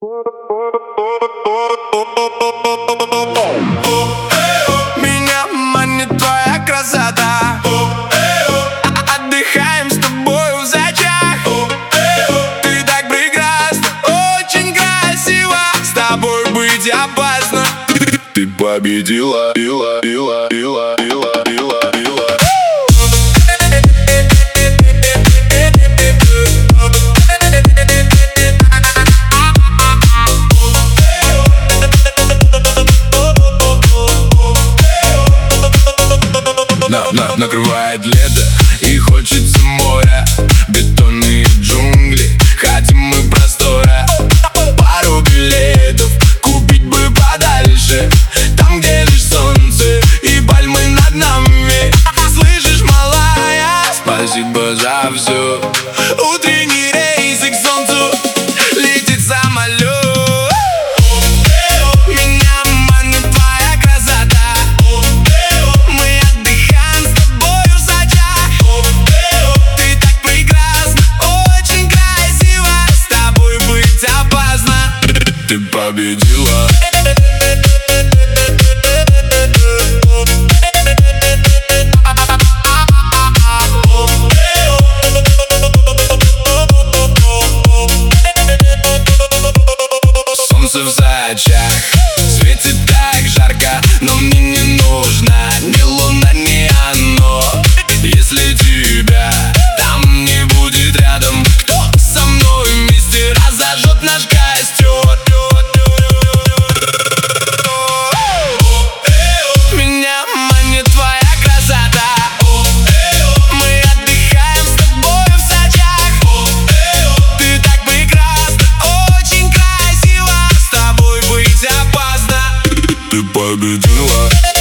Меня манит твоя красота. Отдыхаем с тобой в зачах. Ты так прекрасна, очень красиво. С тобой быть опасно. Ты победила, ила, ила, ила, ила, ила, ила. Накрывает лето и хочется моря, бетонные джунгли, хотим мы простора. Пару билетов купить бы подальше, там, где лишь солнце и пальмы над нами. Слышишь, малая, спасибо за все. Утренний рейс и к солнцу летит самолет. Ты победила. Солнце в зачах светит так жарко, но мне не нужно ни луна, ни оно. Если тебя там не будет рядом, кто со мной вместе разожжет наш костер? Меня манит твоя красота. Мы отдыхаем с тобой в сачах. Ты так прекрасна, очень красиво. С тобой быть опасно. Ты победила.